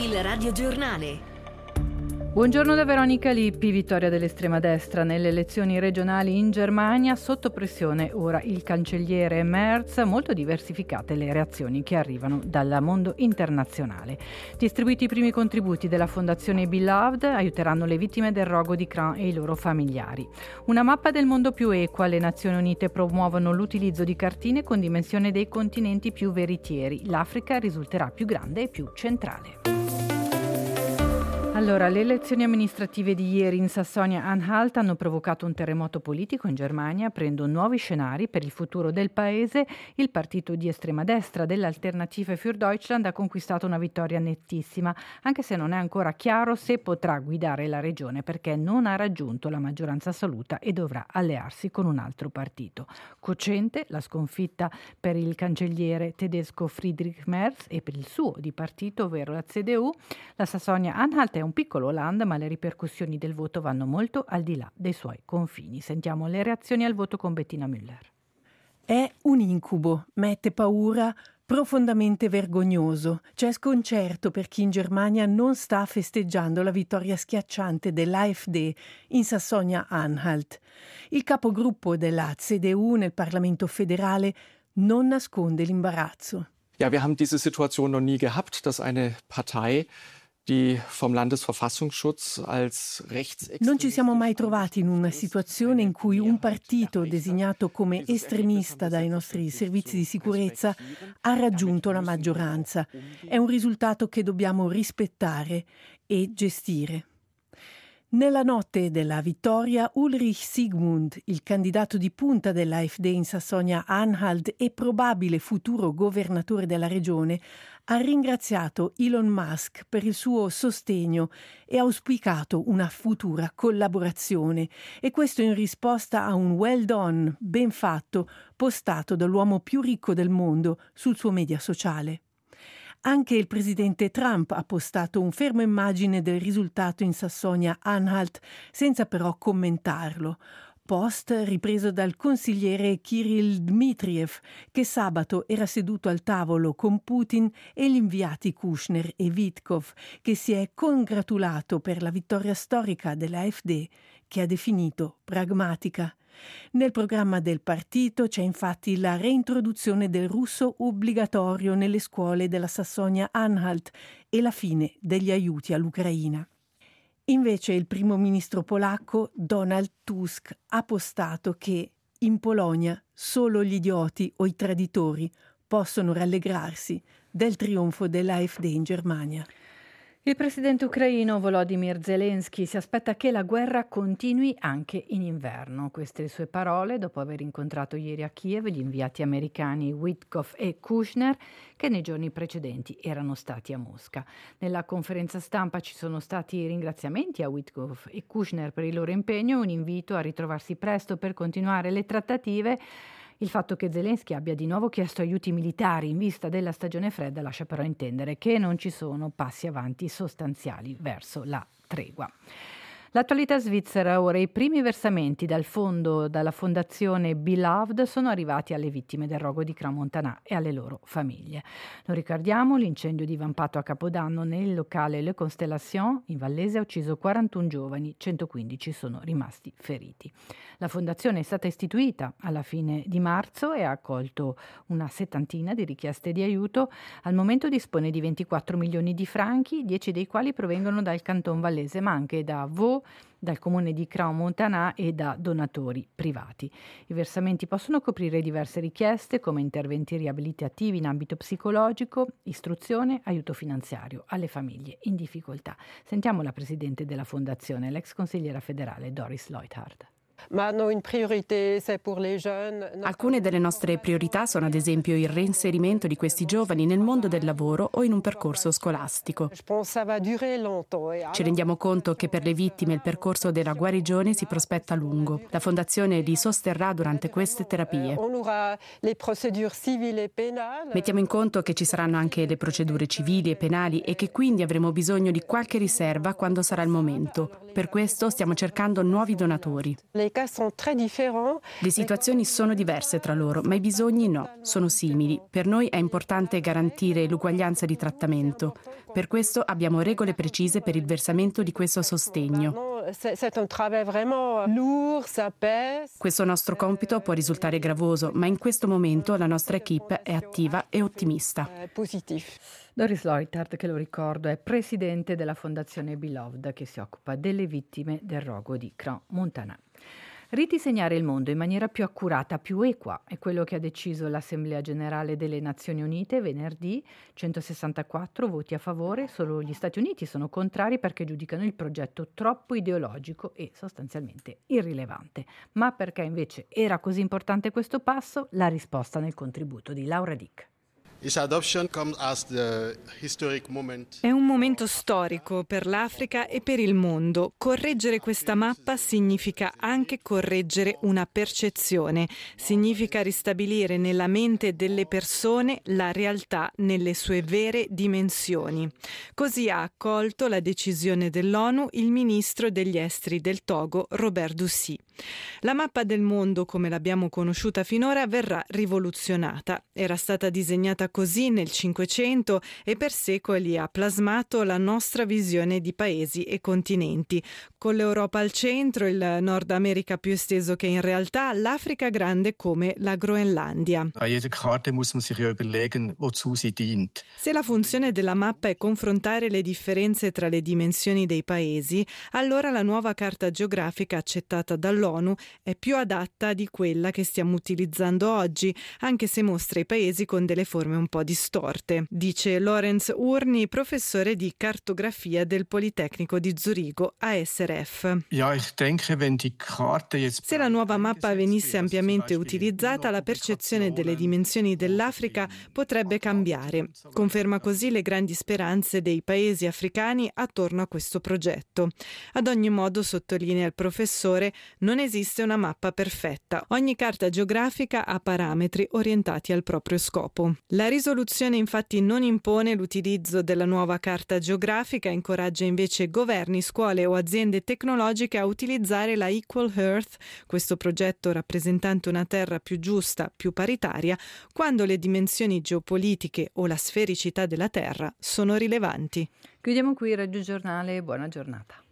Il radiogiornale. Buongiorno da Veronica Lippi. Vittoria dell'estrema destra nelle elezioni regionali in Germania. Sotto pressione ora il cancelliere Merz. Molto diversificate le reazioni che arrivano dal mondo internazionale. Distribuiti i primi contributi della fondazione Beloved, aiuteranno le vittime del rogo di Cran e i loro familiari. Una mappa del mondo più equa. Le Nazioni Unite promuovono l'utilizzo di cartine con dimensione dei continenti più veritieri. L'Africa risulterà più grande e più centrale. Allora, le elezioni amministrative di ieri in Sassonia-Anhalt hanno provocato un terremoto politico in Germania, aprendo nuovi scenari per il futuro del paese. Il partito di estrema destra dell'Alternative für Deutschland ha conquistato una vittoria nettissima, anche se non è ancora chiaro se potrà guidare la regione perché non ha raggiunto la maggioranza assoluta e dovrà allearsi con un altro partito. Cocente la sconfitta per il cancelliere tedesco Friedrich Merz e per il suo di partito, ovvero la CDU. La Sassonia-Anhalt è un piccolo land, ma le ripercussioni del voto vanno molto al di là dei suoi confini. Sentiamo le reazioni al voto con Bettina Müller. È un incubo, mette paura, profondamente vergognoso. C'è sconcerto per chi in Germania non sta festeggiando la vittoria schiacciante dell'AfD in Sassonia-Anhalt. Il capogruppo della CDU nel Parlamento federale non nasconde l'imbarazzo. Ja, wir haben diese Situation noch nie gehabt, dass eine Partei die vom Landesverfassungsschutz als rechtsextremistisch. Non ci siamo mai trovati in una situazione in cui un partito designato come estremista dai nostri servizi di sicurezza ha raggiunto la maggioranza. È un risultato che dobbiamo rispettare e gestire. Nella notte della vittoria, Ulrich Siegmund, il candidato di punta dell'AfD in Sassonia-Anhalt e probabile futuro governatore della regione, ha ringraziato Elon Musk per il suo sostegno e auspicato una futura collaborazione. E questo in risposta a un well done, ben fatto, postato dall'uomo più ricco del mondo sul suo media sociale. Anche il presidente Trump ha postato un fermo immagine del risultato in Sassonia-Anhalt, senza però commentarlo. Post ripreso dal consigliere Kirill Dmitriev, che sabato era seduto al tavolo con Putin e gli inviati Kushner e Witkoff, che si è congratulato per la vittoria storica dell'AfD, che ha definito pragmatica. Nel programma del partito c'è infatti la reintroduzione del russo obbligatorio nelle scuole della Sassonia-Anhalt e la fine degli aiuti all'Ucraina. Invece il primo ministro polacco Donald Tusk ha postato che in Polonia solo gli idioti o i traditori possono rallegrarsi del trionfo dell'AfD in Germania. Il presidente ucraino Volodymyr Zelensky si aspetta che la guerra continui anche in inverno. Queste le sue parole dopo aver incontrato ieri a Kiev gli inviati americani Witkoff e Kushner, che nei giorni precedenti erano stati a Mosca. Nella conferenza stampa ci sono stati ringraziamenti a Witkoff e Kushner per il loro impegno e un invito a ritrovarsi presto per continuare le trattative. Il fatto che Zelensky abbia di nuovo chiesto aiuti militari in vista della stagione fredda lascia però intendere che non ci sono passi avanti sostanziali verso la tregua. L'attualità svizzera ora: i primi versamenti dalla fondazione Beloved sono arrivati alle vittime del rogo di Crans-Montana e alle loro famiglie. Lo ricordiamo, l'incendio divampato a Capodanno nel locale Le Constellation in Vallese ha ucciso 41 giovani, 115 sono rimasti feriti. La fondazione è stata istituita alla fine di marzo e ha accolto una settantina di richieste di aiuto. Al momento dispone di 24 milioni di franchi, 10 dei quali provengono dal Canton Vallese, ma anche da Vaud, dal comune di Crans-Montana e da donatori privati. I versamenti possono coprire diverse richieste come interventi riabilitativi in ambito psicologico, istruzione, aiuto finanziario alle famiglie in difficoltà. Sentiamo la presidente della fondazione, l'ex consigliera federale Doris Leuthard. Alcune delle nostre priorità sono ad esempio il reinserimento di questi giovani nel mondo del lavoro o in un percorso scolastico. Ci rendiamo conto che per le vittime il percorso della guarigione si prospetta a lungo. La Fondazione li sosterrà durante queste terapie. Mettiamo in conto che ci saranno anche le procedure civili e penali e che quindi avremo bisogno di qualche riserva quando sarà il momento. Per questo stiamo cercando nuovi donatori. Le situazioni sono diverse tra loro, ma i bisogni no, sono simili. Per noi è importante garantire l'uguaglianza di trattamento. Per questo abbiamo regole precise per il versamento di questo sostegno. Questo nostro compito può risultare gravoso, ma in questo momento la nostra equipe è attiva e ottimista. Doris Leuthard, che lo ricordo, è presidente della Fondazione Beloved, che si occupa delle vittime del rogo di Crans-Montana. Ridisegnare il mondo in maniera più accurata, più equa, è quello che ha deciso l'Assemblea Generale delle Nazioni Unite venerdì. 164 voti a favore, solo gli Stati Uniti sono contrari perché giudicano il progetto troppo ideologico e sostanzialmente irrilevante. Ma perché invece era così importante questo passo? La risposta nel contributo di Laura Dick. È un momento storico per l'Africa e per il mondo. Correggere questa mappa significa anche correggere una percezione, significa ristabilire nella mente delle persone la realtà nelle sue vere dimensioni. Così ha accolto la decisione dell'ONU il ministro degli esteri del Togo, Robert Dussy. La mappa del mondo, come l'abbiamo conosciuta finora, verrà rivoluzionata. Era stata disegnata così nel Cinquecento e per secoli ha plasmato la nostra visione di paesi e continenti, con l'Europa al centro, il Nord America più esteso che in realtà, l'Africa grande come la Groenlandia. Se la funzione della mappa è confrontare le differenze tra le dimensioni dei paesi, allora la nuova carta geografica accettata dall'ONU è più adatta di quella che stiamo utilizzando oggi, anche se mostra i paesi con delle forme un po' distorte, dice Lorenz Urni, professore di cartografia del Politecnico di Zurigo, ASRF. Se la nuova mappa venisse ampiamente utilizzata, la percezione delle dimensioni dell'Africa potrebbe cambiare. Conferma così le grandi speranze dei paesi africani attorno a questo progetto. Ad ogni modo, sottolinea il professore, non esiste una mappa perfetta. Ogni carta geografica ha parametri orientati al proprio scopo. La risoluzione infatti non impone l'utilizzo della nuova carta geografica, incoraggia invece governi, scuole o aziende tecnologiche a utilizzare la Equal Earth, questo progetto rappresentante una terra più giusta, più paritaria, quando le dimensioni geopolitiche o la sfericità della terra sono rilevanti. Chiudiamo qui il Radio Giornale, buona giornata.